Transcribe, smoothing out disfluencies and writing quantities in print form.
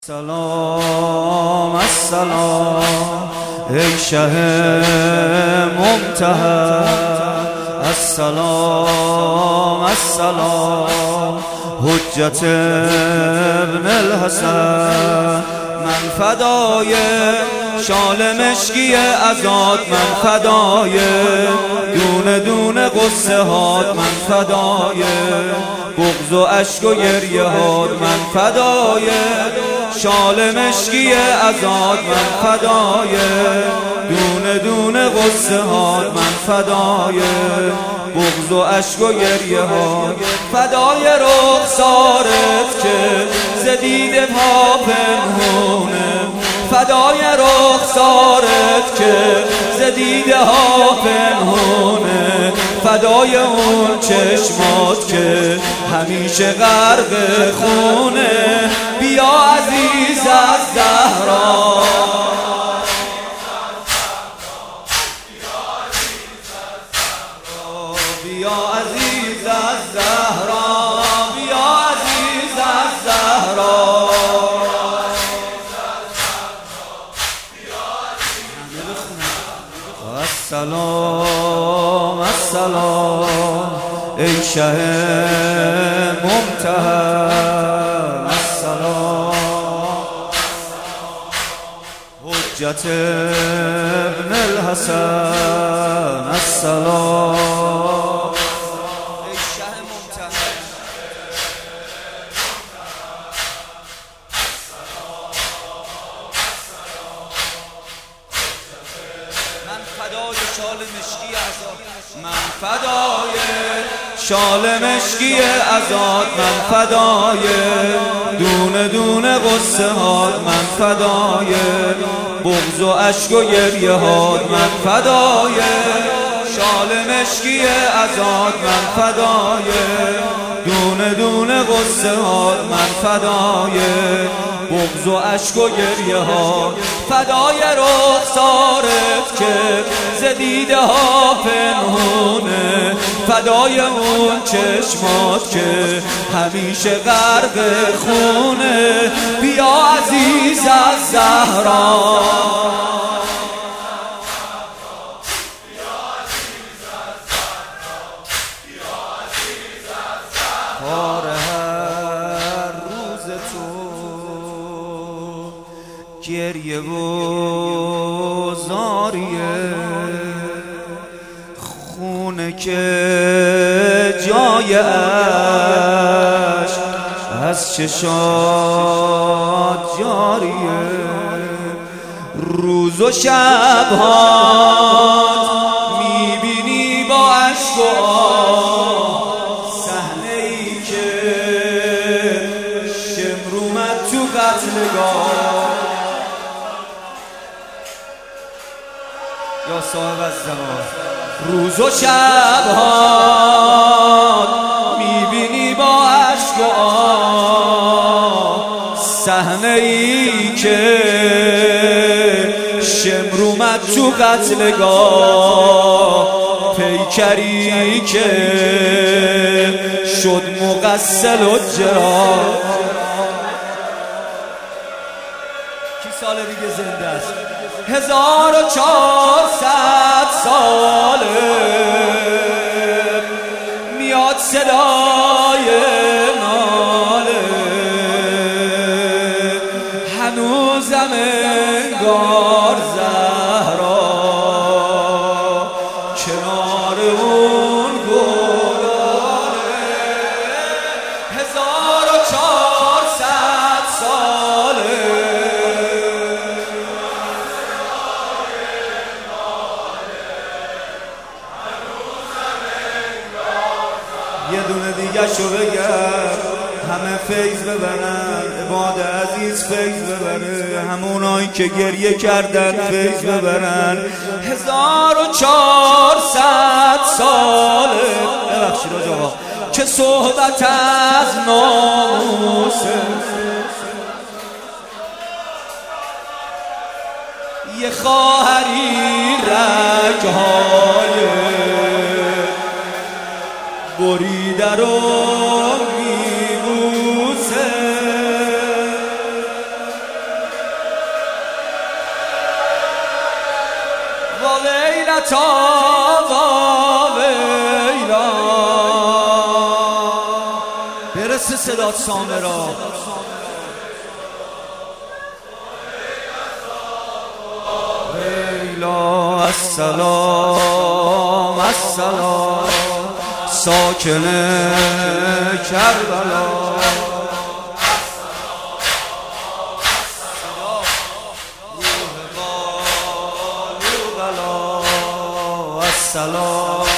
سلام السلام ای شه ممتحن، السلام السلام حجت ابن الحسن. من فدای شال مشکی ازاد، من فدای دونه دونه قصه هات، من فدای بغض و اشک و گریه هات، من فدای شال مشکی ازاد، من فدای دونه دونه قصه هات، من فدای بغض و اشک و گریه هات، فدای رخسارت که زدید پا پنهونه، فدای رخسارت که زدید ها پنهونه، فدای اون چشمات که همیشه غرق خونه. بیا عزیز از زهرا، بیا عزیز از زهرا، بیا عزیز از زهرا. السلام السلام ای شه ممتحن، السلام حجت ابن الحسن، السلام ای شه ممتحن. من فدای شال مشکی ازاد، من فدای شال مشکی ازاد، من فدای دونه دونه قصه هات، من فدای بغض و اشک و گریه هات، من فدای شال مشکی ازاد، من فدای دونه دونه قصه هات، من فدای بغض و اشک و گریه ها، فدای رخسارت که زدیده ها پنهونه، فدای اون چشمات که همیشه غرق خونه. بیا عزیز از زهرا، گریه و زاریه خونه که جای عشق از چشات جاریه، روز و شبهات میبینی با عشق و آه، صحنه ای که شمر اومد تو قتلگاه. یا صاحب الزمان روز و شبهات میبینی با عشق و آه، صحنه ای که شمر اومد تو قتلگاه، پیکری که شد مغسل و جراح. کی سال دیگه زنده است؟ 1400 ساله میاد صدای ناله، هنوزم انگار زهرا کنار اون گلاله. 1400 ساله یه دونه دیگه شو بگم، همه فیض ببرن، عباد عزیز فیض ببره، همونایی که گریه کردن فیض ببرن. 1400 ساله ببخشید آقا که صحبت از ناموسه، یه خواهری رگهای بریده رو میبوسه، تا ویلا. برسه صدات سامرا. ویلا السلام السلام ساکن کربلا. السلام